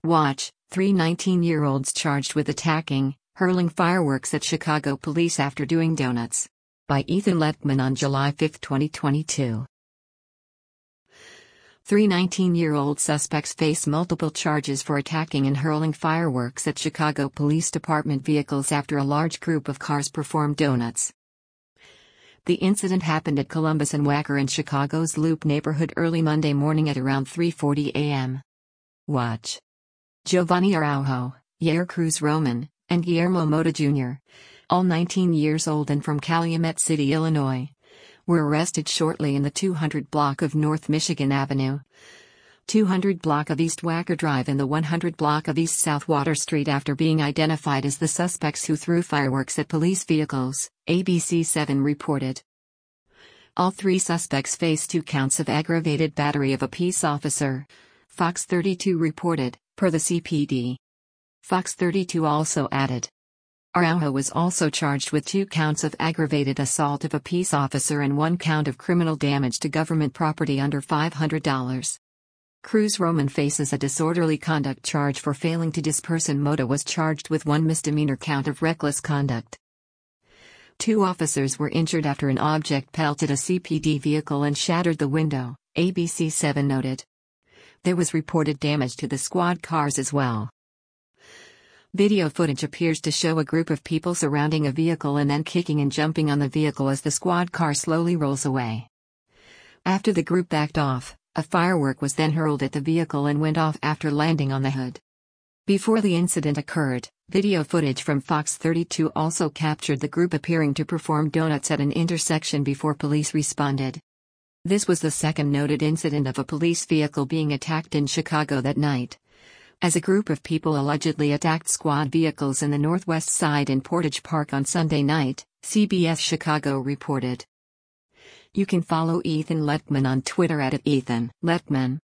Watch, 3 19-year-olds charged with attacking, hurling fireworks at Chicago police after doing donuts. By Ethan Lettman on July 5, 2022. 3 19-year-old suspects face multiple charges for attacking and hurling fireworks at Chicago Police Department vehicles after a large group of cars performed donuts. The incident happened at Columbus and Wacker in Chicago's Loop neighborhood early Monday morning at around 3:40 a.m. Watch. Giovanni Araujo, Yair Cruz Roman, and Guillermo Mota Jr., all 19 years old and from Calumet City, Illinois, were arrested shortly in the 200 block of North Michigan Avenue, 200 block of East Wacker Drive and the 100 block of East South Water Street after being identified as the suspects who threw fireworks at police vehicles, ABC7 reported. All three suspects face 2 counts of aggravated battery of a peace officer, Fox 32 reported, per the CPD. Fox 32 also added. Araujo was also charged with 2 counts of aggravated assault of a peace officer and 1 count of criminal damage to government property under $500. Cruz Roman faces a disorderly conduct charge for failing to disperse and Mota was charged with 1 misdemeanor count of reckless conduct. 2 officers were injured after an object pelted a CPD vehicle and shattered the window, ABC7 noted. There was reported damage to the squad cars as well. Video footage appears to show a group of people surrounding a vehicle and then kicking and jumping on the vehicle as the squad car slowly rolls away. After the group backed off, a firework was then hurled at the vehicle and went off after landing on the hood. Before the incident occurred, video footage from Fox 32 also captured the group appearing to perform donuts at an intersection before police responded. This was the second noted incident of a police vehicle being attacked in Chicago that night, as a group of people allegedly attacked squad vehicles in the Northwest Side in Portage Park on Sunday night, CBS Chicago reported. You can follow Ethan Lettman on Twitter at @EthanLettman.